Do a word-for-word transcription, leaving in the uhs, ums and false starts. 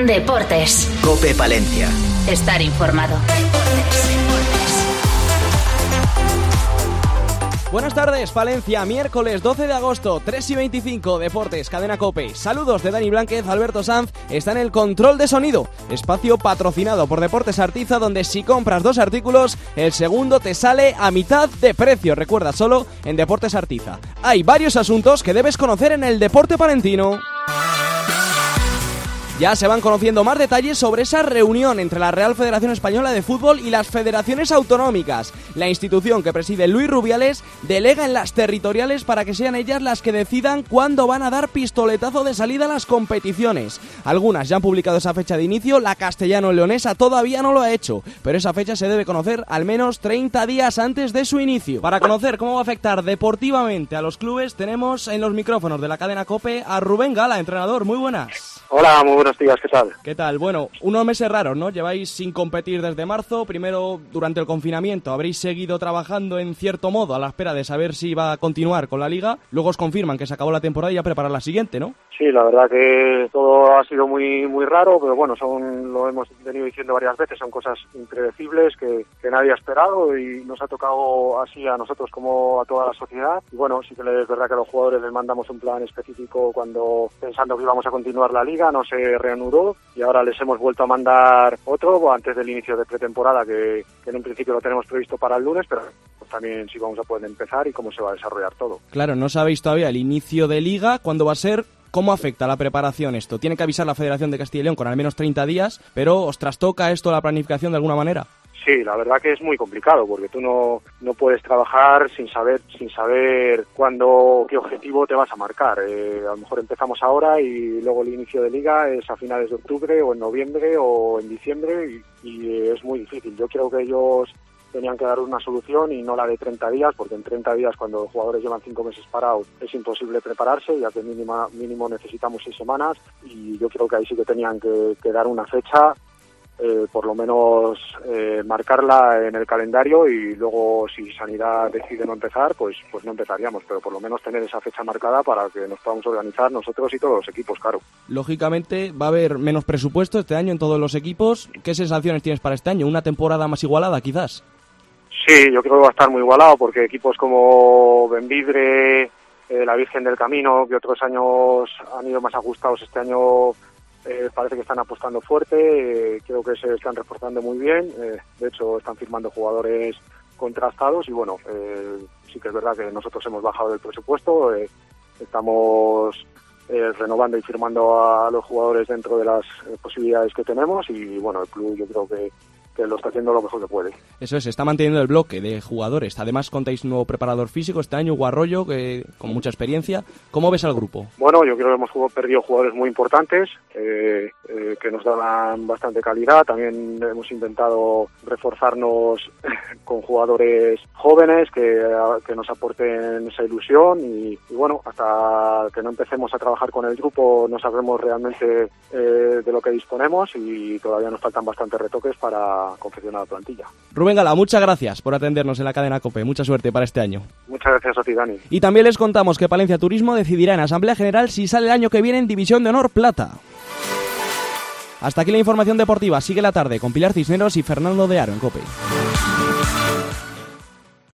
Deportes. COPE Palencia. Estar informado. Buenas tardes, Palencia, miércoles doce de agosto, tres y veinticinco, Deportes, Cadena COPE. Saludos de Dani Blánquez, Alberto Sanz está en el control de sonido. Espacio patrocinado por Deportes Artiza, donde si compras dos artículos, el segundo te sale a mitad de precio. Recuerda, solo en Deportes Artiza. Hay varios asuntos que debes conocer en el deporte palentino. Ya se van conociendo más detalles sobre esa reunión entre la Real Federación Española de Fútbol y las federaciones autonómicas. La institución que preside Luis Rubiales delega en las territoriales para que sean ellas las que decidan cuándo van a dar pistoletazo de salida a las competiciones. Algunas ya han publicado esa fecha de inicio, la castellano-leonesa todavía no lo ha hecho, pero esa fecha se debe conocer al menos treinta días antes de su inicio. Para conocer cómo va a afectar deportivamente a los clubes, tenemos en los micrófonos de la cadena COPE a Rubén Gala, entrenador. Muy buenas. Hola, muy buenos días, ¿qué tal? ¿Qué tal? Bueno, unos meses raros, ¿no? Lleváis sin competir desde marzo. Primero, durante el confinamiento, habréis seguido trabajando en cierto modo a la espera de saber si iba a continuar con la liga. Luego os confirman que se acabó la temporada y a preparar la siguiente, ¿no? Sí, la verdad que todo ha sido muy muy raro, pero bueno, son, lo hemos venido diciendo varias veces, son cosas impredecibles que, que nadie ha esperado y nos ha tocado así a nosotros como a toda la sociedad. Y bueno, sí que es verdad que a los jugadores les mandamos un plan específico cuando pensando que íbamos a continuar la liga, no se reanudó y ahora les hemos vuelto a mandar otro antes del inicio de pretemporada que, que en un principio lo tenemos previsto para el lunes, pero también sí vamos a poder empezar y cómo se va a desarrollar todo. Claro, no sabéis todavía el inicio de liga, cuándo va a ser. ¿Cómo afecta la preparación esto? Tiene que avisar la Federación de Castilla y León con al menos treinta días, pero ¿os trastoca esto la planificación de alguna manera? Sí, la verdad que es muy complicado porque tú no no puedes trabajar sin saber sin saber cuándo, qué objetivo te vas a marcar. Eh, a lo mejor empezamos ahora y luego el inicio de liga es a finales de octubre o en noviembre o en diciembre y, y es muy difícil. Yo creo que ellos tenían que dar una solución y no la de treinta días, porque en treinta días cuando los jugadores llevan cinco meses parados es imposible prepararse, ya que mínima, mínimo necesitamos seis semanas y yo creo que ahí sí que tenían que, que dar una fecha, eh, por lo menos eh, marcarla en el calendario y luego si Sanidad decide no empezar, pues pues no empezaríamos, pero por lo menos tener esa fecha marcada para que nos podamos organizar nosotros y todos los equipos, claro. Lógicamente va a haber menos presupuesto este año en todos los equipos. ¿Qué sensaciones tienes para este año? ¿Una temporada más igualada quizás? Sí, yo creo que va a estar muy igualado porque equipos como Benvidre, eh, la Virgen del Camino, que otros años han ido más ajustados, este año eh, parece que están apostando fuerte, eh, creo que se están reforzando muy bien, eh, de hecho están firmando jugadores contrastados y bueno, eh, sí que es verdad que nosotros hemos bajado el presupuesto, eh, estamos eh, renovando y firmando a los jugadores dentro de las eh, posibilidades que tenemos y bueno, el club yo creo que que lo está haciendo lo mejor que puede. Eso es, se está manteniendo el bloque de jugadores. Además contáis un nuevo preparador físico este año, Hugo Arroyo, que con mucha experiencia. ¿Cómo ves al grupo? Bueno, yo creo que hemos perdido jugadores muy importantes eh, eh, que nos daban bastante calidad. También hemos intentado reforzarnos con jugadores jóvenes que, que nos aporten esa ilusión y, y bueno, hasta que no empecemos a trabajar con el grupo no sabremos realmente eh, de lo que disponemos y todavía nos faltan bastantes retoques para confeccionar la plantilla. Rubén Gala, muchas gracias por atendernos en la cadena COPE. Mucha suerte para este año. Muchas gracias a ti, Dani. Y también les contamos que Palencia Turismo decidirá en Asamblea General si sale el año que viene en División de Honor Plata. Hasta aquí la información deportiva. Sigue la tarde con Pilar Cisneros y Fernando de Aro en COPE.